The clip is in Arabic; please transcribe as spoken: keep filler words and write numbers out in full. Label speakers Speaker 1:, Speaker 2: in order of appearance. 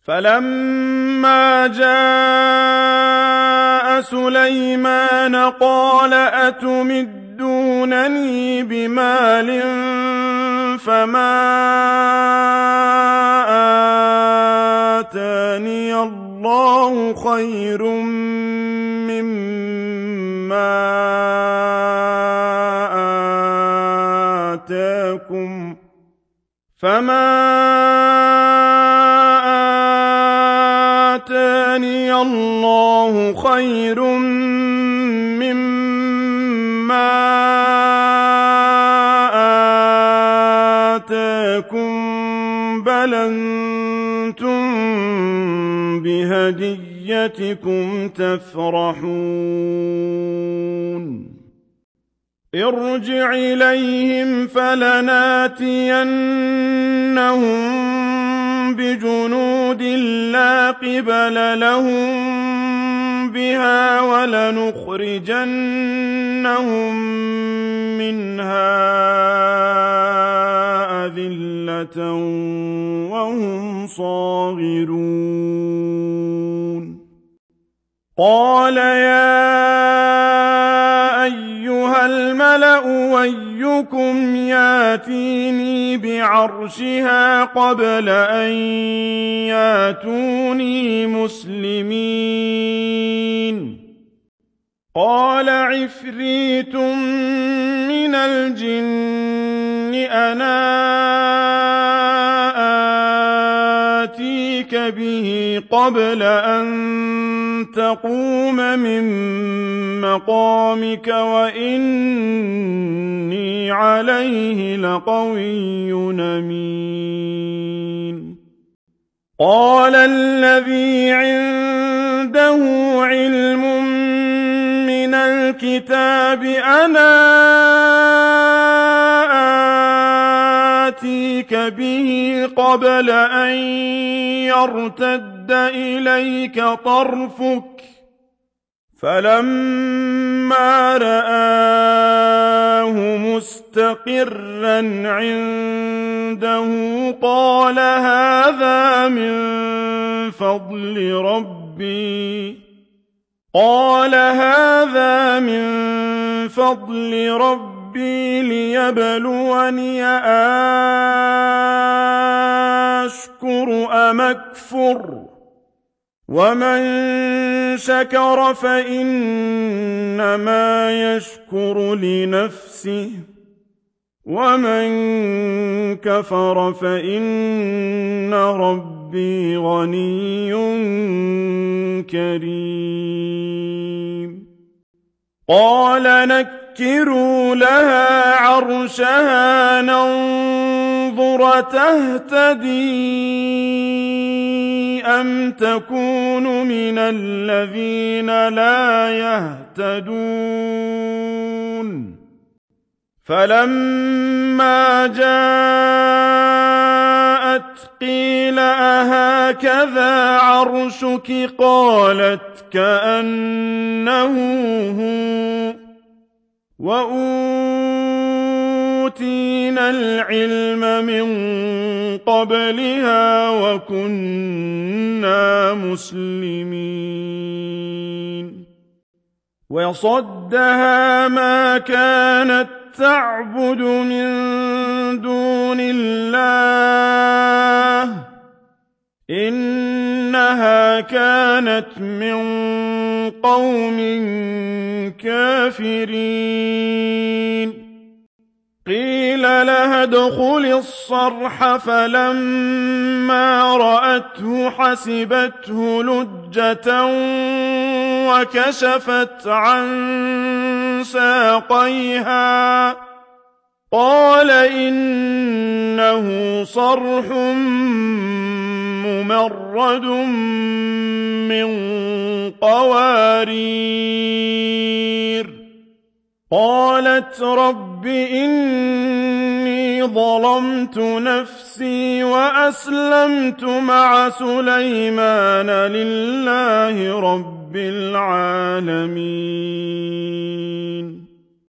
Speaker 1: فلما جاء سليمان قال أتمدونني بمال فما آتاني الله خير مما آتاكم فما آتاني الله خير مما آتاكم بل أنتم بهديتكم تفرحون ارجع إليهم فلناتينهم بجنود لا قبل لهم بها ولنخرجنهم منها أذلة وهم صاغرون قال يا أيها الملأ أيكم ياتيني بعرشها قبل أن ياتوني مسلمين قال عفريت من الجن أنا آتيك به قبل أن تقوم من مقامك وإني عليه لقوي أمين قال الذي عنده علم من الكتاب أنا آتيك به قبل أن يرتد إليك طرفك فلما رآه مستقرا عنده قال هذا من فضل ربي قال هذا من فضل ربي ليبلوني أشكر أم أكفر ومن شكر فإنما يشكر لنفسه ومن كفر فإن ربي غني كريم قال نكروا لها عرشها ننظر تهتدي أم تكون من الذين لا يهتدون فلما جاءت قيل أهكذا عرشك قالت كأنه هو وأوتينا العلم من قبلها وكنا مسلمين وصدها ما كانت تعبد من دون الله إنها كانت من قوم كافرين قيل لها ادخل الصرح فلما رأته حسبته لجة وكشفت عن ساقيها قال إنه صرح ممرد من قوارير قالت رب إني ظلمت نفسي وأسلمت مع سليمان لله رب العالمين